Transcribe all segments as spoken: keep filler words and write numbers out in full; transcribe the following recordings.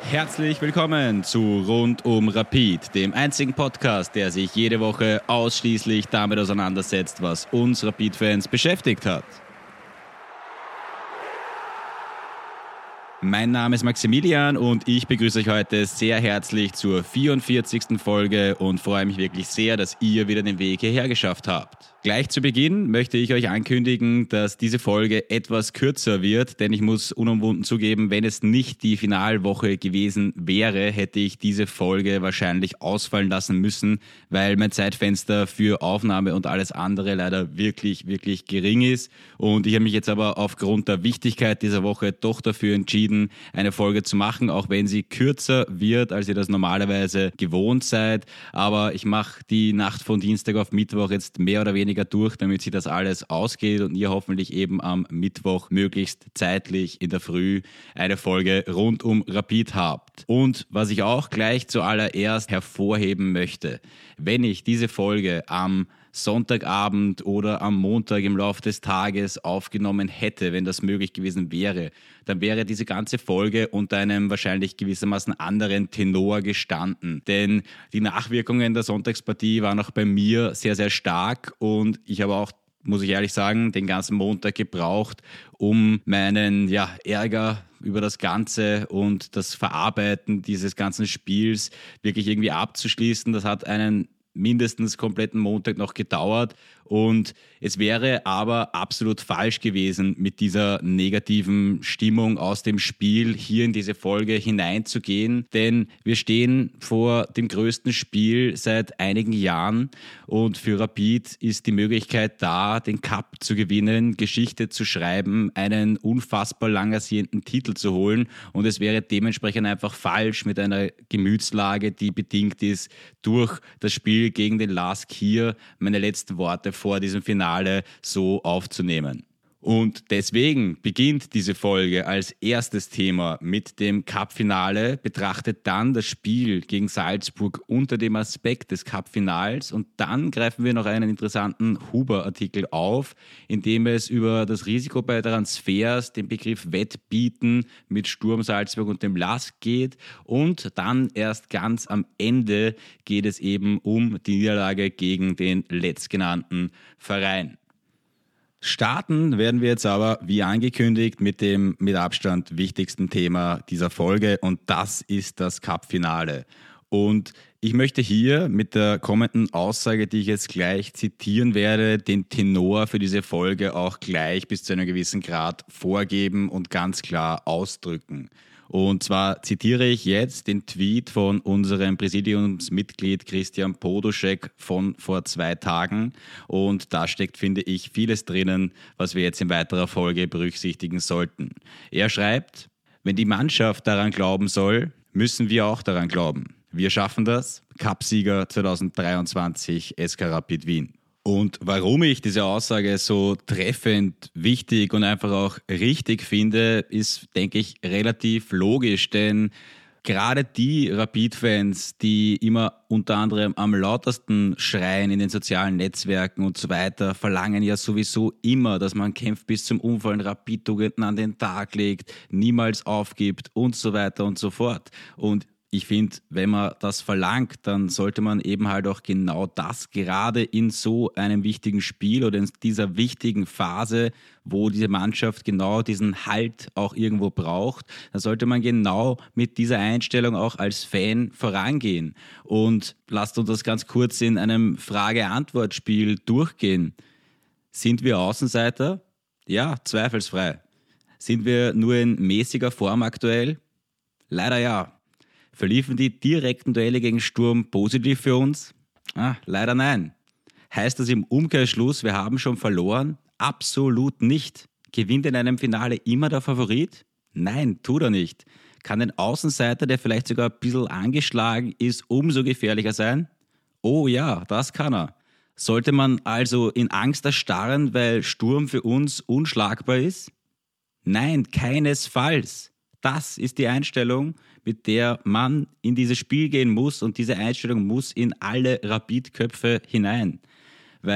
Herzlich willkommen zu Rund um Rapid, dem einzigen Podcast, der sich jede Woche ausschließlich damit auseinandersetzt, was uns Rapid-Fans beschäftigt hat. Mein Name ist Maximilian und ich begrüße euch heute sehr herzlich zur vierundvierzigsten Folge und freue mich wirklich sehr, dass ihr wieder den Weg hierher geschafft habt. Gleich zu Beginn möchte ich euch ankündigen, dass diese Folge etwas kürzer wird, denn ich muss unumwunden zugeben, wenn es nicht die Finalwoche gewesen wäre, hätte ich diese Folge wahrscheinlich ausfallen lassen müssen, weil mein Zeitfenster für Aufnahme und alles andere leider wirklich, wirklich gering ist. Und ich habe mich jetzt aber aufgrund der Wichtigkeit dieser Woche doch dafür entschieden, eine Folge zu machen, auch wenn sie kürzer wird, als ihr das normalerweise gewohnt seid. Aber ich mache die Nacht von Dienstag auf Mittwoch jetzt mehr oder weniger durch, damit sich das alles ausgeht und ihr hoffentlich eben am Mittwoch möglichst zeitlich in der Früh eine Folge rund um Rapid habt. Und was ich auch gleich zuallererst hervorheben möchte, wenn ich diese Folge am Sonntagabend oder am Montag im Laufe des Tages aufgenommen hätte, wenn das möglich gewesen wäre, dann wäre diese ganze Folge unter einem wahrscheinlich gewissermaßen anderen Tenor gestanden. Denn die Nachwirkungen der Sonntagspartie waren auch bei mir sehr, sehr stark und ich habe auch, muss ich ehrlich sagen, den ganzen Montag gebraucht, um meinen ja, Ärger über das Ganze und das Verarbeiten dieses ganzen Spiels wirklich irgendwie abzuschließen. Das hat einen mindestens kompletten Montag noch gedauert und es wäre aber absolut falsch gewesen, mit dieser negativen Stimmung aus dem Spiel hier in diese Folge hineinzugehen, denn wir stehen vor dem größten Spiel seit einigen Jahren und für Rapid ist die Möglichkeit da, den Cup zu gewinnen, Geschichte zu schreiben, einen unfassbar lang ersehnten Titel zu holen und es wäre dementsprechend einfach falsch mit einer Gemütslage, die bedingt ist durch das Spiel gegen den Lask hier, meine letzten Worte vor diesem Finale so aufzunehmen. Und deswegen beginnt diese Folge als erstes Thema mit dem Cup-Finale, betrachtet dann das Spiel gegen Salzburg unter dem Aspekt des Cup-Finals und dann greifen wir noch einen interessanten Huber-Artikel auf, in dem es über das Risiko bei Transfers, den Begriff Wettbieten mit Sturm Salzburg und dem Lask geht und dann erst ganz am Ende geht es eben um die Niederlage gegen den letztgenannten Verein. Starten werden wir jetzt aber, wie angekündigt, mit dem mit Abstand wichtigsten Thema dieser Folge und das ist das Cup-Finale. Und ich möchte hier mit der kommenden Aussage, die ich jetzt gleich zitieren werde, den Tenor für diese Folge auch gleich bis zu einem gewissen Grad vorgeben und ganz klar ausdrücken. Und zwar zitiere ich jetzt den Tweet von unserem Präsidiumsmitglied Christian Poduschek von vor zwei Tagen. Und da steckt, finde ich, vieles drinnen, was wir jetzt in weiterer Folge berücksichtigen sollten. Er schreibt, wenn die Mannschaft daran glauben soll, müssen wir auch daran glauben. Wir schaffen das. Cupsieger zweitausenddreiundzwanzig S K Rapid Wien. Und warum ich diese Aussage so treffend, wichtig und einfach auch richtig finde, ist, denke ich, relativ logisch, denn gerade die Rapid-Fans, die immer unter anderem am lautesten schreien in den sozialen Netzwerken und so weiter, verlangen ja sowieso immer, dass man kämpft bis zum Umfallen, Rapid-Tugenden an den Tag legt, niemals aufgibt und so weiter und so fort. Und ich finde, wenn man das verlangt, dann sollte man eben halt auch genau das gerade in so einem wichtigen Spiel oder in dieser wichtigen Phase, wo diese Mannschaft genau diesen Halt auch irgendwo braucht, dann sollte man genau mit dieser Einstellung auch als Fan vorangehen. Und lasst uns das ganz kurz in einem Frage-Antwort-Spiel durchgehen. Sind wir Außenseiter? Ja, zweifelsfrei. Sind wir nur in mäßiger Form aktuell? Leider ja. Verliefen die direkten Duelle gegen Sturm positiv für uns? Ah, leider nein. Heißt das im Umkehrschluss, wir haben schon verloren? Absolut nicht. Gewinnt in einem Finale immer der Favorit? Nein, tut er nicht. Kann ein Außenseiter, der vielleicht sogar ein bisschen angeschlagen ist, umso gefährlicher sein? Oh ja, das kann er. Sollte man also in Angst erstarren, weil Sturm für uns unschlagbar ist? Nein, keinesfalls. Das ist die Einstellung, mit der man in dieses Spiel gehen muss und diese Einstellung muss in alle Rapid-Köpfe hinein. Weil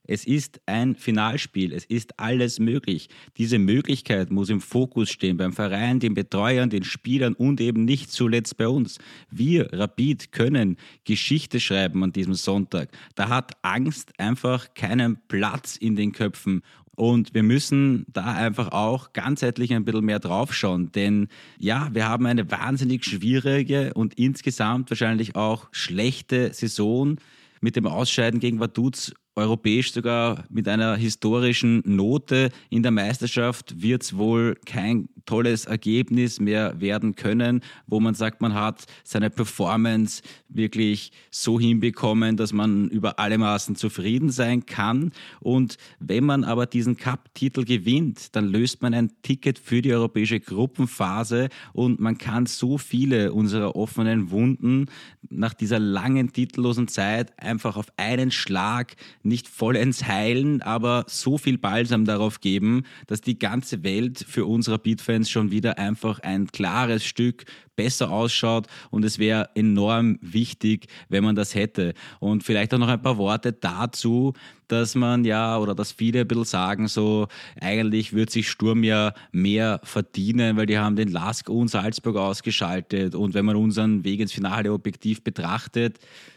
Es ist ein Finalspiel, es ist alles möglich. Diese Möglichkeit muss im Fokus stehen beim Verein, den Betreuern, den Spielern und eben nicht zuletzt bei uns. Wir, Rapid, können Geschichte schreiben an diesem Sonntag. Da hat Angst einfach keinen Platz in den Köpfen. Und wir müssen da einfach auch ganzheitlich ein bisschen mehr draufschauen, denn ja, wir haben eine wahnsinnig schwierige und insgesamt wahrscheinlich auch schlechte Saison mit dem Ausscheiden gegen Vaduz. Europäisch sogar mit einer historischen Note in der Meisterschaft wird es wohl kein tolles Ergebnis mehr werden können, wo man sagt, man hat seine Performance wirklich so hinbekommen, dass man über alle Maßen zufrieden sein kann. Und wenn man aber diesen Cup-Titel gewinnt, dann löst man ein Ticket für die europäische Gruppenphase und man kann so viele unserer offenen Wunden nach dieser langen titellosen Zeit einfach auf einen Schlag nicht vollends heilen, aber so viel Balsam darauf geben, dass die ganze Welt für uns Rapid-Fans schon wieder einfach ein klares Stück besser ausschaut und es wäre enorm wichtig, wenn man das hätte. Und vielleicht auch noch ein paar Worte dazu, dass man ja, oder dass viele ein bisschen sagen, so eigentlich würde sich Sturm ja mehr verdienen, weil die haben den Lask und Salzburg ausgeschaltet und wenn man unseren Weg ins Finale objektiv betrachtet,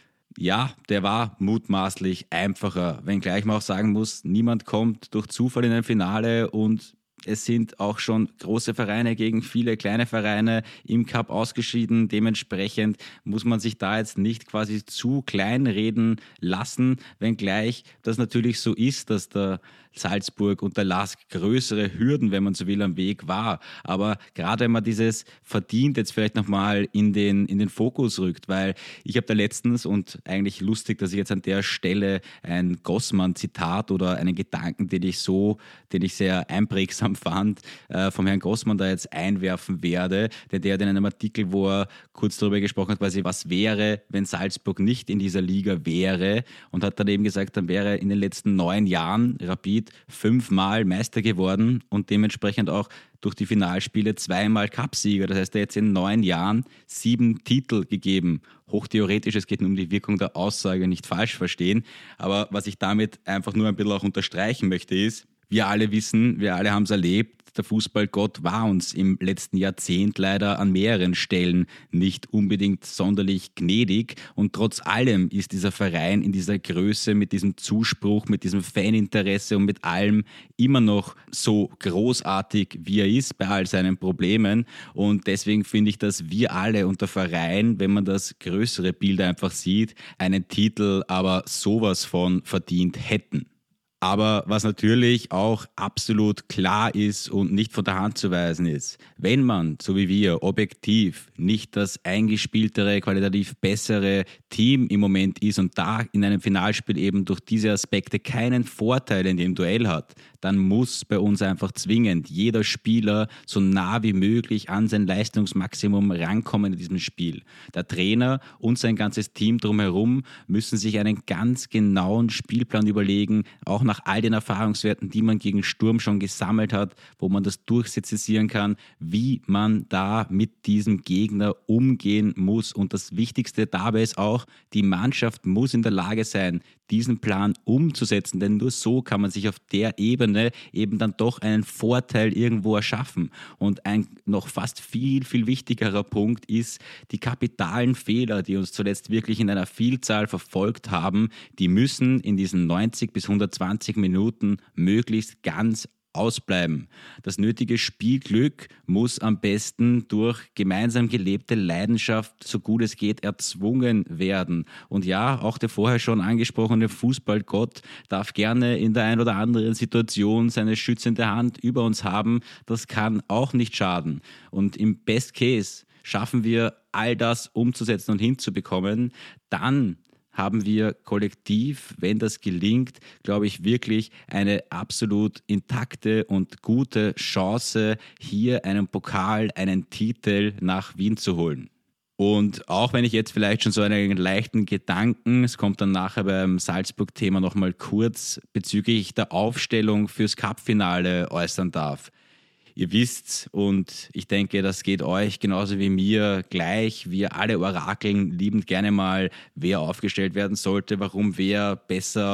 ja, der war mutmaßlich einfacher, wenngleich man auch sagen muss, niemand kommt durch Zufall in ein Finale und es sind auch schon große Vereine gegen viele kleine Vereine im Cup ausgeschieden. Dementsprechend muss man sich da jetzt nicht quasi zu klein reden lassen, wenngleich das natürlich so ist, dass der Salzburg und der Lask größere Hürden, wenn man so will, am Weg war. Aber gerade wenn man dieses verdient jetzt vielleicht nochmal in den, in den Fokus rückt, weil ich habe da letztens und eigentlich lustig, dass ich jetzt an der Stelle ein Gossmann-Zitat oder einen Gedanken, den ich so, den ich sehr einprägsam fand, äh, vom Herrn Gossmann da jetzt einwerfen werde, denn der hat in einem Artikel, wo er kurz darüber gesprochen hat, quasi was wäre, wenn Salzburg nicht in dieser Liga wäre und hat dann eben gesagt, dann wäre in den letzten neun Jahren Rapid fünfmal Meister geworden und dementsprechend auch durch die Finalspiele zweimal Cupsieger. Das heißt, er hat jetzt in neun Jahren sieben Titel gegeben. Hochtheoretisch, es geht nur um die Wirkung der Aussage, nicht falsch verstehen. Aber was ich damit einfach nur ein bisschen auch unterstreichen möchte ist, wir alle wissen, wir alle haben es erlebt, der Fußballgott war uns im letzten Jahrzehnt leider an mehreren Stellen nicht unbedingt sonderlich gnädig und trotz allem ist dieser Verein in dieser Größe mit diesem Zuspruch, mit diesem Faninteresse und mit allem immer noch so großartig, wie er ist bei all seinen Problemen und deswegen finde ich, dass wir alle und der Verein, wenn man das größere Bild einfach sieht, einen Titel aber sowas von verdient hätten. Aber was natürlich auch absolut klar ist und nicht von der Hand zu weisen ist, wenn man, so wie wir, objektiv nicht das eingespieltere, qualitativ bessere Team im Moment ist und da in einem Finalspiel eben durch diese Aspekte keinen Vorteil in dem Duell hat, dann muss bei uns einfach zwingend jeder Spieler so nah wie möglich an sein Leistungsmaximum rankommen in diesem Spiel. Der Trainer und sein ganzes Team drumherum müssen sich einen ganz genauen Spielplan überlegen, auch nach all den Erfahrungswerten, die man gegen Sturm schon gesammelt hat, wo man das durchsezisieren kann, wie man da mit diesem Gegner umgehen muss. Und das Wichtigste dabei ist auch, die Mannschaft muss in der Lage sein, diesen Plan umzusetzen, denn nur so kann man sich auf der Ebene eben dann doch einen Vorteil irgendwo erschaffen. Und ein noch fast viel, viel wichtigerer Punkt ist, die kapitalen Fehler, die uns zuletzt wirklich in einer Vielzahl verfolgt haben, die müssen in diesen neunzig bis hundertzwanzig Minuten möglichst ganz ausbleiben. Das nötige Spielglück muss am besten durch gemeinsam gelebte Leidenschaft, so gut es geht, erzwungen werden. Und ja, auch der vorher schon angesprochene Fußballgott darf gerne in der ein oder anderen Situation seine schützende Hand über uns haben. Das kann auch nicht schaden. Und im Best Case schaffen wir all das umzusetzen und hinzubekommen, dann haben wir kollektiv, wenn das gelingt, glaube ich, wirklich eine absolut intakte und gute Chance, hier einen Pokal, einen Titel nach Wien zu holen. Und auch wenn ich jetzt vielleicht schon so einen leichten Gedanken, es kommt dann nachher beim Salzburg-Thema nochmal kurz, bezüglich der Aufstellung fürs Cup-Finale äußern darf. Ihr wisst, und ich denke, das geht euch genauso wie mir gleich. Wir alle orakeln liebend gerne mal, wer aufgestellt werden sollte, warum wer besser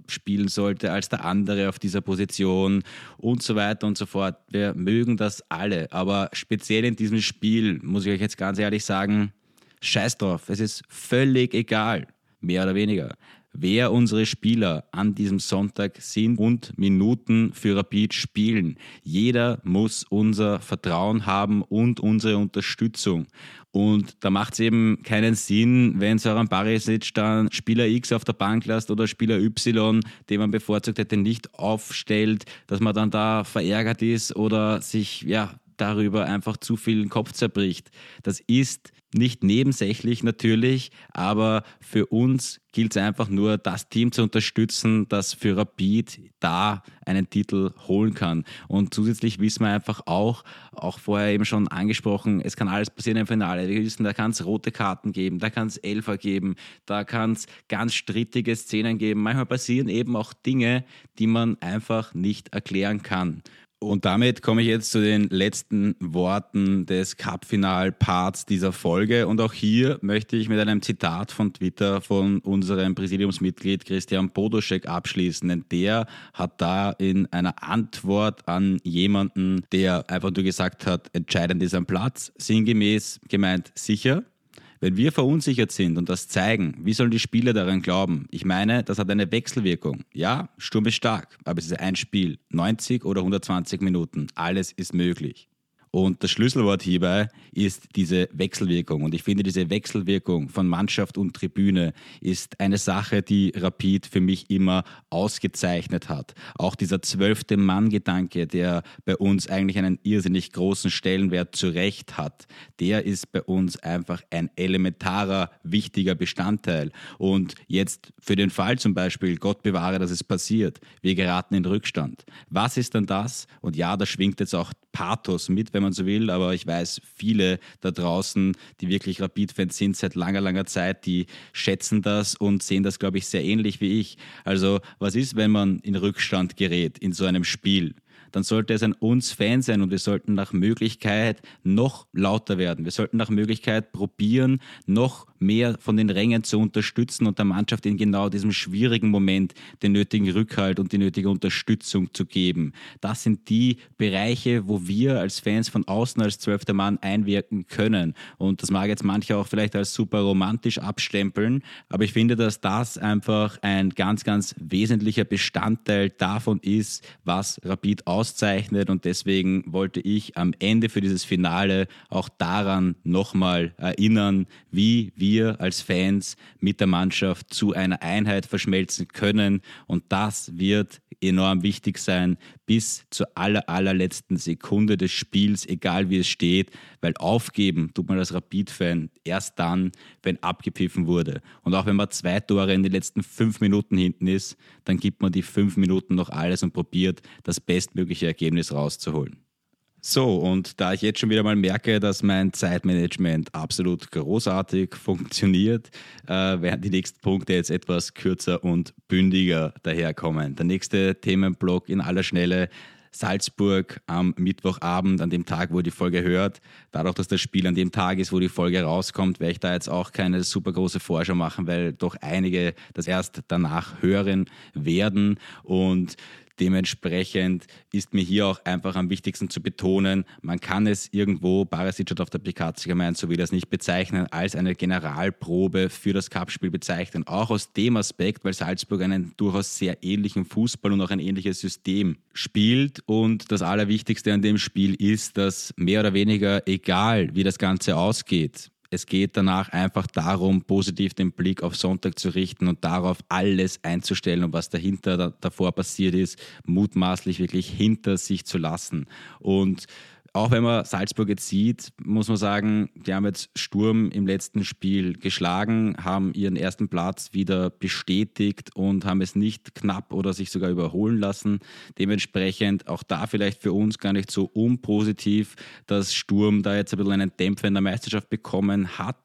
spielen sollte als der andere auf dieser Position und so weiter und so fort. Wir mögen das alle, aber speziell in diesem Spiel, muss ich euch jetzt ganz ehrlich sagen, scheiß drauf, es ist völlig egal, mehr oder weniger, wer unsere Spieler an diesem Sonntag sind und Minuten für Rapid spielen. Jeder muss unser Vertrauen haben und unsere Unterstützung. Und da macht es eben keinen Sinn, wenn Zoran Barisic dann Spieler X auf der Bank lässt oder Spieler Y, den man bevorzugt hätte, nicht aufstellt, dass man dann da verärgert ist oder sich ja darüber einfach zu viel den Kopf zerbricht. Das ist nicht nebensächlich natürlich, aber für uns gilt es einfach nur, das Team zu unterstützen, das für Rapid da einen Titel holen kann. Und zusätzlich wissen wir einfach auch, auch vorher eben schon angesprochen, es kann alles passieren im Finale. Wir wissen, da kann es rote Karten geben, da kann es Elfer geben, da kann es ganz strittige Szenen geben. Manchmal passieren eben auch Dinge, die man einfach nicht erklären kann. Und damit komme ich jetzt zu den letzten Worten des Cup-Final-Parts dieser Folge. Und auch hier möchte ich mit einem Zitat von Twitter von unserem Präsidiumsmitglied Christian Podoschek abschließen. Denn der hat da in einer Antwort an jemanden, der einfach nur gesagt hat, entscheidend ist ein Platz, sinngemäß gemeint, sicher. Wenn wir verunsichert sind und das zeigen, wie sollen die Spieler daran glauben? Ich meine, das hat eine Wechselwirkung. Ja, Sturm ist stark, aber es ist ein Spiel. neunzig oder hundertzwanzig Minuten. Alles ist möglich. Und das Schlüsselwort hierbei ist diese Wechselwirkung. Und ich finde, diese Wechselwirkung von Mannschaft und Tribüne ist eine Sache, die Rapid für mich immer ausgezeichnet hat. Auch dieser zwölfte Mann-Gedanke, der bei uns eigentlich einen irrsinnig großen Stellenwert zu Recht hat, der ist bei uns einfach ein elementarer, wichtiger Bestandteil. Und jetzt für den Fall zum Beispiel, Gott bewahre, dass es passiert, wir geraten in Rückstand. Was ist dann das? Und ja, da schwingt jetzt auch Pathos mit, wenn man so will, aber ich weiß, viele da draußen, die wirklich Rapid-Fans sind seit langer, langer Zeit, die schätzen das und sehen das, glaube ich, sehr ähnlich wie ich. Also was ist, wenn man in Rückstand gerät in so einem Spiel? Dann sollte es an uns Fan sein und wir sollten nach Möglichkeit noch lauter werden. Wir sollten nach Möglichkeit probieren, noch mehr von den Rängen zu unterstützen und der Mannschaft in genau diesem schwierigen Moment den nötigen Rückhalt und die nötige Unterstützung zu geben. Das sind die Bereiche, wo wir als Fans von außen als zwölfter Mann einwirken können. Und das mag jetzt manche auch vielleicht als super romantisch abstempeln, aber ich finde, dass das einfach ein ganz, ganz wesentlicher Bestandteil davon ist, was Rapid auszeichnet, und deswegen wollte ich am Ende für dieses Finale auch daran nochmal erinnern, wie wir als Fans mit der Mannschaft zu einer Einheit verschmelzen können, und das wird enorm wichtig sein bis zur aller, allerletzten Sekunde des Spiels, egal wie es steht, weil aufgeben tut man als Rapid-Fan erst dann, wenn abgepfiffen wurde. Und auch wenn man zwei Tore in den letzten fünf Minuten hinten ist, dann gibt man die fünf Minuten noch alles und probiert, das bestmögliche Ergebnis rauszuholen. So, und da ich jetzt schon wieder mal merke, dass mein Zeitmanagement absolut großartig funktioniert, äh, werden die nächsten Punkte jetzt etwas kürzer und bündiger daherkommen. Der nächste Themenblock in aller Schnelle: Salzburg am Mittwochabend, an dem Tag, wo ihr die Folge hört. Dadurch, dass das Spiel an dem Tag ist, wo die Folge rauskommt, werde ich da jetzt auch keine super große Vorschau machen, weil doch einige das erst danach hören werden. Und dementsprechend ist mir hier auch einfach am wichtigsten zu betonen, man kann es irgendwo, Barisic hat auf der P K gemeint, so wie das nicht bezeichnen, als eine Generalprobe für das Cup-Spiel bezeichnen. Auch aus dem Aspekt, weil Salzburg einen durchaus sehr ähnlichen Fußball und auch ein ähnliches System spielt. Und das Allerwichtigste an dem Spiel ist, dass mehr oder weniger, egal wie das Ganze ausgeht, es geht danach einfach darum, positiv den Blick auf Sonntag zu richten und darauf alles einzustellen und was dahinter da, davor passiert ist, mutmaßlich wirklich hinter sich zu lassen. Und auch wenn man Salzburg jetzt sieht, muss man sagen, die haben jetzt Sturm im letzten Spiel geschlagen, haben ihren ersten Platz wieder bestätigt und haben es nicht knapp oder sich sogar überholen lassen. Dementsprechend auch da vielleicht für uns gar nicht so unpositiv, dass Sturm da jetzt ein bisschen einen Dämpfer in der Meisterschaft bekommen hat.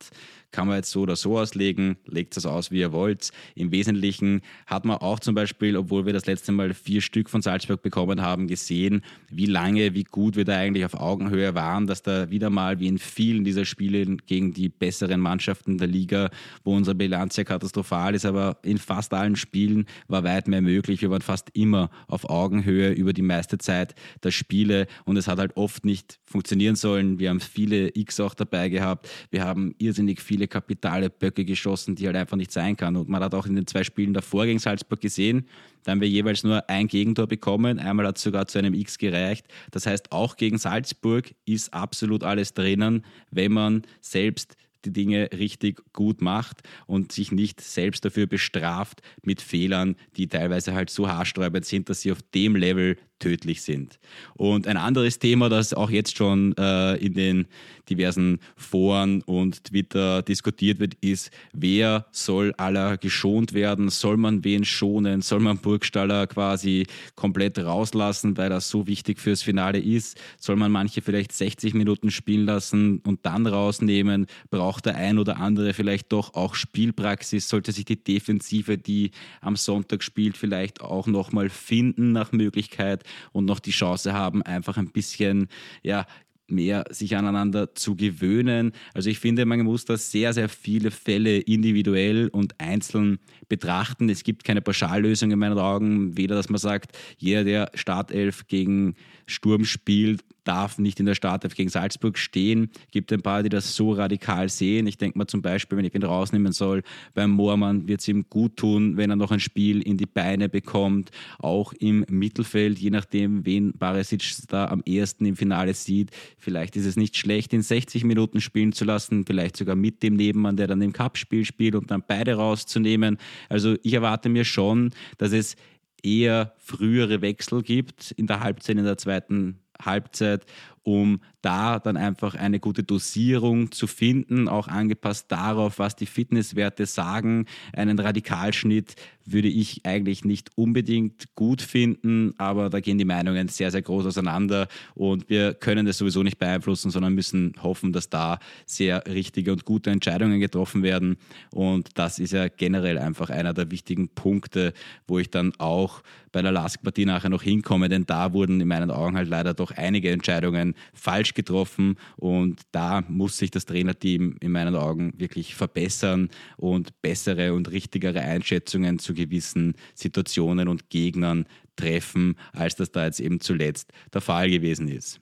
kann man jetzt so oder so auslegen, legt es aus, wie ihr wollt. Im Wesentlichen hat man auch zum Beispiel, obwohl wir das letzte Mal vier Stück von Salzburg bekommen haben, gesehen, wie lange, wie gut wir da eigentlich auf Augenhöhe waren, dass da wieder mal wie in vielen dieser Spiele gegen die besseren Mannschaften der Liga, wo unsere Bilanz ja katastrophal ist, aber in fast allen Spielen war weit mehr möglich. Wir waren fast immer auf Augenhöhe über die meiste Zeit der Spiele und es hat halt oft nicht funktionieren sollen. Wir haben viele X auch dabei gehabt. Wir haben irrsinnig viele kapitale Böcke geschossen, die halt einfach nicht sein kann. Und man hat auch in den zwei Spielen davor gegen Salzburg gesehen, da haben wir jeweils nur ein Gegentor bekommen. Einmal hat es sogar zu einem X gereicht. Das heißt, auch gegen Salzburg ist absolut alles drinnen, wenn man selbst die Dinge richtig gut macht und sich nicht selbst dafür bestraft mit Fehlern, die teilweise halt so haarsträubend sind, dass sie auf dem Level tödlich sind. Und ein anderes Thema, das auch jetzt schon äh, in den diversen Foren und Twitter diskutiert wird, ist, wer soll aller geschont werden? Soll man wen schonen? Soll man Burgstaller quasi komplett rauslassen, weil das so wichtig fürs Finale ist? Soll man manche vielleicht sechzig Minuten spielen lassen und dann rausnehmen? Braucht der ein oder andere vielleicht doch auch Spielpraxis? Sollte sich die Defensive, die am Sonntag spielt, vielleicht auch nochmal finden nach Möglichkeit und noch die Chance haben, einfach ein bisschen, ja, mehr sich aneinander zu gewöhnen. Also ich finde, man muss da sehr, sehr viele Fälle individuell und einzeln betrachten. Es gibt keine Pauschallösung in meinen Augen. Weder, dass man sagt, jeder, der Startelf gegen Sturm spielt, darf nicht in der Startelf gegen Salzburg stehen. Es gibt ein paar, die das so radikal sehen. Ich denke mal zum Beispiel, wenn ich ihn rausnehmen soll, beim Moormann wird es ihm gut tun, wenn er noch ein Spiel in die Beine bekommt. Auch im Mittelfeld, je nachdem, wen Barisic da am ehesten im Finale sieht. Vielleicht ist es nicht schlecht, ihn sechzig Minuten spielen zu lassen, vielleicht sogar mit dem Nebenmann, der dann im Cup-Spiel spielt und dann beide rauszunehmen. Also ich erwarte mir schon, dass es eher frühere Wechsel gibt in der Halbzeit, in der zweiten Halbzeit, um da dann einfach eine gute Dosierung zu finden, auch angepasst darauf, was die Fitnesswerte sagen. Einen Radikalschnitt würde ich eigentlich nicht unbedingt gut finden, aber da gehen die Meinungen sehr, sehr groß auseinander und wir können das sowieso nicht beeinflussen, sondern müssen hoffen, dass da sehr richtige und gute Entscheidungen getroffen werden und das ist ja generell einfach einer der wichtigen Punkte, wo ich dann auch bei der Lask-Partie nachher noch hinkomme, denn da wurden in meinen Augen halt leider doch einige Entscheidungen falsch getroffen und da muss sich das Trainerteam in meinen Augen wirklich verbessern und bessere und richtigere Einschätzungen zu gewissen Situationen und Gegnern treffen, als das da jetzt eben zuletzt der Fall gewesen ist.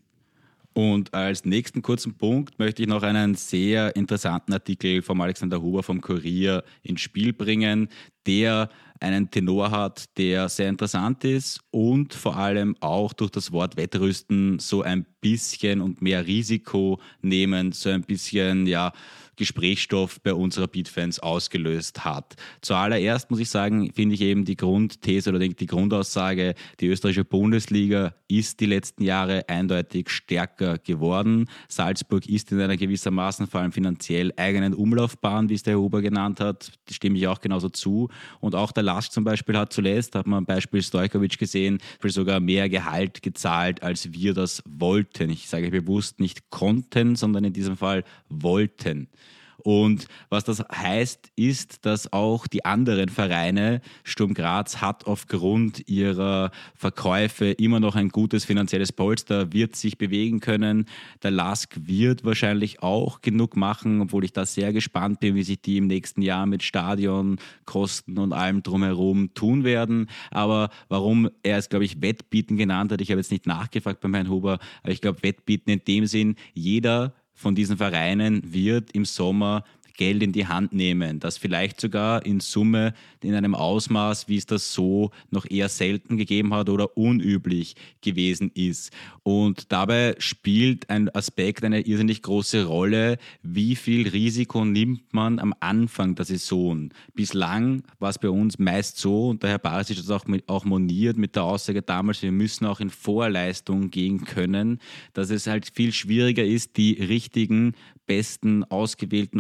Und als nächsten kurzen Punkt möchte ich noch einen sehr interessanten Artikel vom Alexander Huber vom Kurier ins Spiel bringen, der einen Tenor hat, der sehr interessant ist und vor allem auch durch das Wort Wettrüsten so ein bisschen und mehr Risiko nehmen, so ein bisschen, ja, Gesprächsstoff bei uns Rapid-Fans ausgelöst hat. Zuallererst muss ich sagen, finde ich eben die Grundthese oder die Grundaussage, die österreichische Bundesliga ist die letzten Jahre eindeutig stärker geworden. Salzburg ist in einer gewissermaßen vor allem finanziell eigenen Umlaufbahn, wie es der Herr Huber genannt hat, da stimme ich auch genauso zu. Und auch der Lask zum Beispiel hat zuletzt, hat man am Beispiel Stojkovic gesehen, sogar mehr Gehalt gezahlt, als wir das wollten. Ich sage bewusst nicht konnten, sondern in diesem Fall wollten. Und was das heißt, ist, dass auch die anderen Vereine, Sturm Graz hat aufgrund ihrer Verkäufe immer noch ein gutes finanzielles Polster, wird sich bewegen können. Der Lask wird wahrscheinlich auch genug machen, obwohl ich da sehr gespannt bin, wie sich die im nächsten Jahr mit Stadion, Kosten und allem drumherum tun werden. Aber warum er es, glaube ich, Wettbieten genannt hat, ich habe jetzt nicht nachgefragt beim Herrn Huber, aber ich glaube, Wettbieten in dem Sinn, jeder von diesen Vereinen wird im Sommer Geld in die Hand nehmen, das vielleicht sogar in Summe in einem Ausmaß, wie es das so noch eher selten gegeben hat oder unüblich gewesen ist. Und dabei spielt ein Aspekt eine irrsinnig große Rolle, wie viel Risiko nimmt man am Anfang der Saison. Bislang war es bei uns meist so, und der Herr Barisic hat es auch, auch moniert mit der Aussage damals, wir müssen auch in Vorleistung gehen können, dass es halt viel schwieriger ist, die richtigen, besten, ausgewählten, ausgesuchten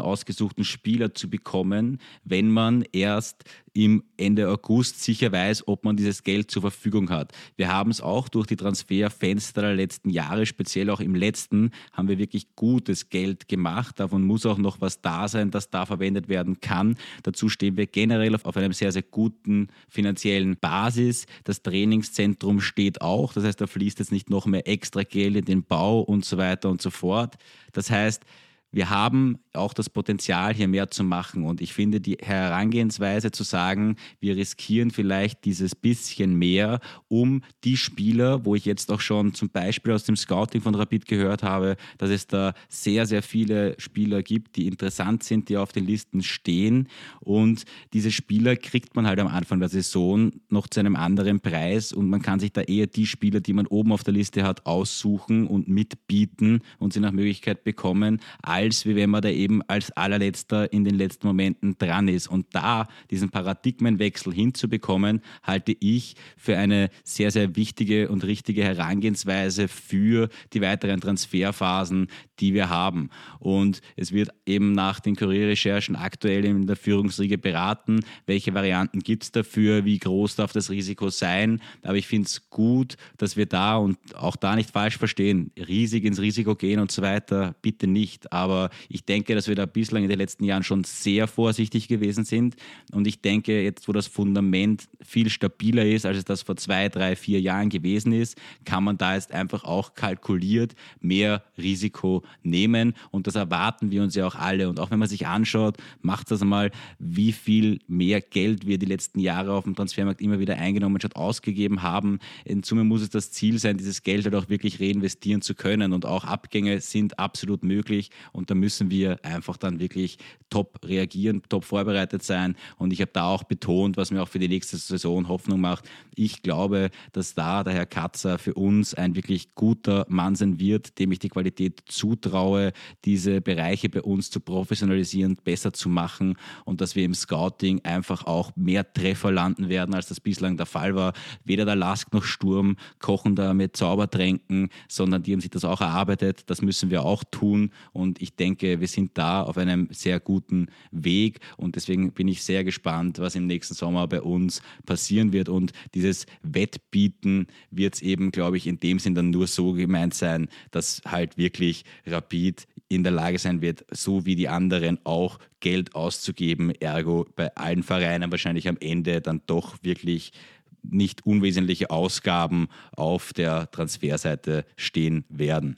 ausgesuchten Spieler zu bekommen, wenn man erst im Ende August sicher weiß, ob man dieses Geld zur Verfügung hat. Wir haben es auch durch die Transferfenster der letzten Jahre, speziell auch im letzten, haben wir wirklich gutes Geld gemacht. Davon muss auch noch was da sein, das da verwendet werden kann. Dazu stehen wir generell auf, auf einem sehr, sehr guten finanziellen Basis. Das Trainingszentrum steht auch. Das heißt, da fließt jetzt nicht noch mehr extra Geld in den Bau und so weiter und so fort. Das heißt, wir haben auch das Potenzial, hier mehr zu machen. Und ich finde die Herangehensweise zu sagen, wir riskieren vielleicht dieses bisschen mehr, um die Spieler, wo ich jetzt auch schon zum Beispiel aus dem Scouting von Rapid gehört habe, dass es da sehr, sehr viele Spieler gibt, die interessant sind, die auf den Listen stehen. Und diese Spieler kriegt man halt am Anfang der Saison noch zu einem anderen Preis. Und man kann sich da eher die Spieler, die man oben auf der Liste hat, aussuchen und mitbieten und sie nach Möglichkeit bekommen, als wie wenn man da eben als allerletzter in den letzten Momenten dran ist. Und da diesen Paradigmenwechsel hinzubekommen, halte ich für eine sehr, sehr wichtige und richtige Herangehensweise für die weiteren Transferphasen, die wir haben. Und es wird eben nach den Kurierrecherchen aktuell in der Führungsriege beraten, welche Varianten gibt es dafür, wie groß darf das Risiko sein. Aber ich finde es gut, dass wir da und auch da nicht falsch verstehen, riesig ins Risiko gehen und so weiter, bitte nicht. Aber ich denke, dass wir da bislang in den letzten Jahren schon sehr vorsichtig gewesen sind. Und ich denke, jetzt, wo das Fundament viel stabiler ist, als es das vor zwei, drei, vier Jahren gewesen ist, kann man da jetzt einfach auch kalkuliert mehr Risiko nehmen. Und das erwarten wir uns ja auch alle. Und auch wenn man sich anschaut, macht das einmal, wie viel mehr Geld wir die letzten Jahre auf dem Transfermarkt immer wieder eingenommen statt ausgegeben haben. In Summe muss es das Ziel sein, dieses Geld halt auch wirklich reinvestieren zu können. Und auch Abgänge sind absolut möglich. Und da müssen wir einfach dann wirklich top reagieren, top vorbereitet sein. Und ich habe da auch betont, was mir auch für die nächste Saison Hoffnung macht. Ich glaube, dass da der Herr Katzer für uns ein wirklich guter Mann sein wird, dem ich die Qualität zutraue, diese Bereiche bei uns zu professionalisieren, besser zu machen und dass wir im Scouting einfach auch mehr Treffer landen werden, als das bislang der Fall war. Weder der Lask noch Sturm kochen da mit Zaubertränken, sondern die haben sich das auch erarbeitet. Das müssen wir auch tun und ich denke, wir sind da auf einem sehr guten Weg und deswegen bin ich sehr gespannt, was im nächsten Sommer bei uns passieren wird und dieses Wettbieten wird es eben, glaube ich, in dem Sinn dann nur so gemeint sein, dass halt wirklich Rapid in der Lage sein wird, so wie die anderen auch Geld auszugeben, ergo bei allen Vereinen wahrscheinlich am Ende dann doch wirklich nicht unwesentliche Ausgaben auf der Transferseite stehen werden.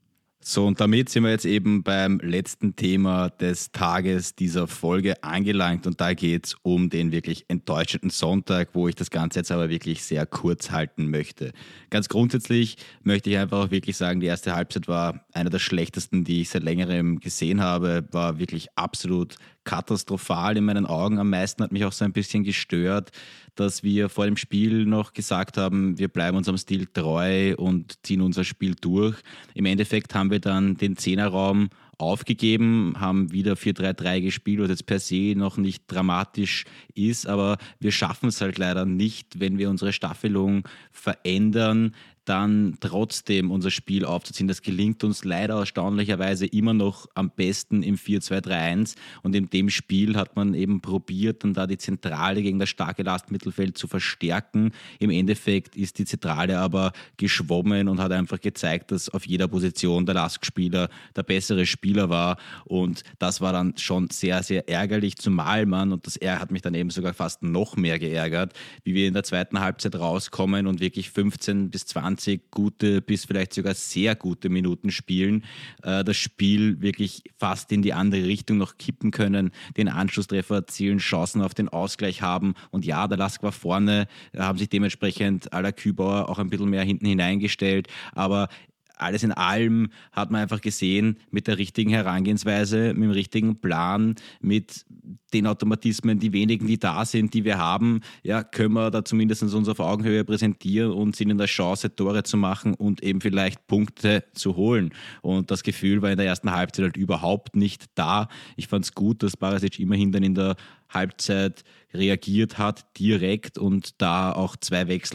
So, und damit sind wir jetzt eben beim letzten Thema des Tages dieser Folge angelangt und da geht es um den wirklich enttäuschenden Sonntag, wo ich das Ganze jetzt aber wirklich sehr kurz halten möchte. Ganz grundsätzlich möchte ich einfach auch wirklich sagen, die erste Halbzeit war einer der schlechtesten, die ich seit längerem gesehen habe, war wirklich absolut katastrophal in meinen Augen. Am meisten hat mich auch so ein bisschen gestört, dass wir vor dem Spiel noch gesagt haben, wir bleiben unserem Stil treu und ziehen unser Spiel durch. Im Endeffekt haben wir dann den Zehnerraum aufgegeben, haben wieder vier drei drei gespielt, was jetzt per se noch nicht dramatisch ist, aber wir schaffen es halt leider nicht, wenn wir unsere Staffelung verändern, dann trotzdem unser Spiel aufzuziehen. Das gelingt uns leider erstaunlicherweise immer noch am besten im vier zwei drei eins und in dem Spiel hat man eben probiert, dann da die Zentrale gegen das starke Lastmittelfeld zu verstärken. Im Endeffekt ist die Zentrale aber geschwommen und hat einfach gezeigt, dass auf jeder Position der Lask-Spieler der bessere Spieler war und das war dann schon sehr, sehr ärgerlich, zumal man, und das hat mich dann eben sogar fast noch mehr geärgert, wie wir in der zweiten Halbzeit rauskommen und wirklich fünfzehn bis zwanzig gute bis vielleicht sogar sehr gute Minuten spielen, äh, das Spiel wirklich fast in die andere Richtung noch kippen können, den Anschlusstreffer erzielen, Chancen auf den Ausgleich haben und ja, der Lask war vorne, haben sich dementsprechend à la Kübauer auch ein bisschen mehr hinten hineingestellt, aber alles in allem hat man einfach gesehen, mit der richtigen Herangehensweise, mit dem richtigen Plan, mit den Automatismen, die wenigen, die da sind, die wir haben, ja, können wir da zumindest uns auf Augenhöhe präsentieren und sind in der Chance, Tore zu machen und eben vielleicht Punkte zu holen. Und das Gefühl war in der ersten Halbzeit halt überhaupt nicht da. Ich fand es gut, dass Barisic immerhin dann in der Halbzeit reagiert hat, direkt und da auch zwei Wechsel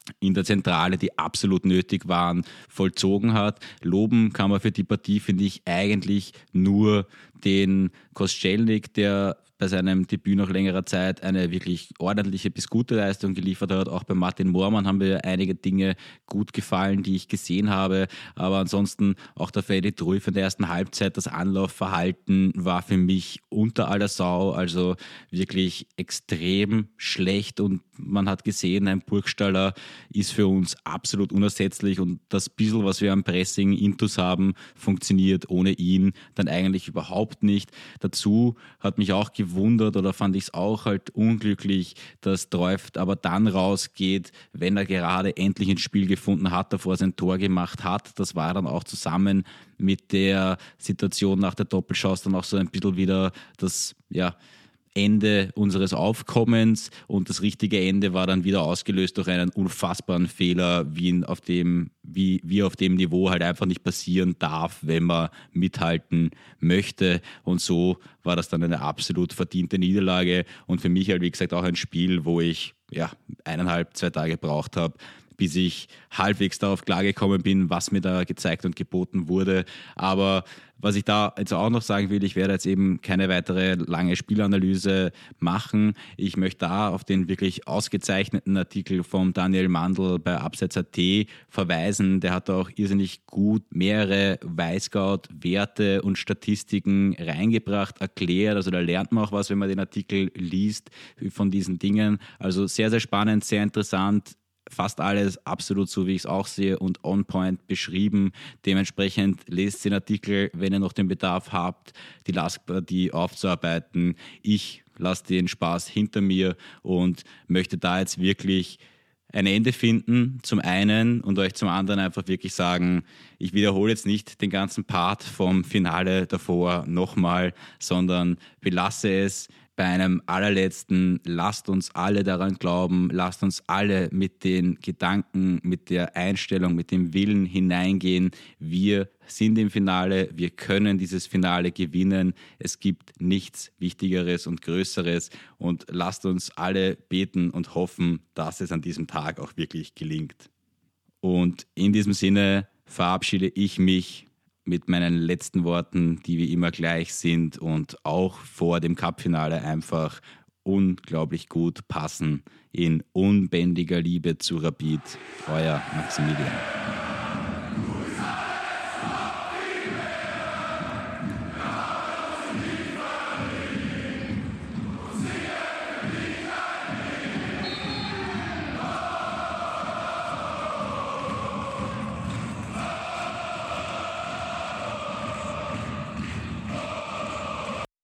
in der Zentrale, die absolut nötig waren, vollzogen hat. Loben kann man für die Partie, finde ich, eigentlich nur den Koscielny, der bei seinem Debüt nach längerer Zeit eine wirklich ordentliche bis gute Leistung geliefert hat. Auch bei Martin Moormann haben mir einige Dinge gut gefallen, die ich gesehen habe. Aber ansonsten auch der Freddy Truif in der ersten Halbzeit, das Anlaufverhalten war für mich unter aller Sau, also wirklich extrem schlecht. Und man hat gesehen, ein Burgstaller ist für uns absolut unersetzlich und das bisschen, was wir am Pressing Intus haben, funktioniert ohne ihn dann eigentlich überhaupt nicht. Dazu hat mich auch gewundert oder fand ich es auch halt unglücklich, dass Truif aber dann rausgeht, wenn er gerade endlich ins Spiel gefunden hat, davor sein Tor gemacht hat. Das war dann auch zusammen mit der Situation nach der Doppelchance dann auch so ein bisschen wieder das, ja, Ende unseres Aufkommens und das richtige Ende war dann wieder ausgelöst durch einen unfassbaren Fehler, wie, ihn auf dem, wie, wie auf dem Niveau halt einfach nicht passieren darf, wenn man mithalten möchte. Und so war das dann eine absolut verdiente Niederlage und für mich halt wie gesagt auch ein Spiel, wo ich ja eineinhalb, zwei Tage gebraucht habe, bis ich halbwegs darauf klargekommen bin, was mir da gezeigt und geboten wurde. Aber was ich da jetzt auch noch sagen will, ich werde jetzt eben keine weitere lange Spielanalyse machen. Ich möchte da auf den wirklich ausgezeichneten Artikel von Daniel Mandl bei Abseits Punkt at verweisen. Der hat auch irrsinnig gut mehrere Weißgout-Werte und Statistiken reingebracht, erklärt. Also da lernt man auch was, wenn man den Artikel liest von diesen Dingen. Also sehr, sehr spannend, sehr interessant. Fast alles absolut so, wie ich es auch sehe und on point beschrieben. Dementsprechend lest den Artikel, wenn ihr noch den Bedarf habt, die Lask-Partie aufzuarbeiten. Ich lasse den Spaß hinter mir und möchte da jetzt wirklich ein Ende finden, zum einen und euch zum anderen einfach wirklich sagen, ich wiederhole jetzt nicht den ganzen Part vom Finale davor nochmal, sondern belasse es bei einem allerletzten, lasst uns alle daran glauben, lasst uns alle mit den Gedanken, mit der Einstellung, mit dem Willen hineingehen. Wir sind im Finale, wir können dieses Finale gewinnen. Es gibt nichts Wichtigeres und Größeres und lasst uns alle beten und hoffen, dass es an diesem Tag auch wirklich gelingt. Und in diesem Sinne verabschiede ich mich mit meinen letzten Worten, die wie immer gleich sind und auch vor dem Cup-Finale einfach unglaublich gut passen. In unbändiger Liebe zu Rapid. Euer Maximilian.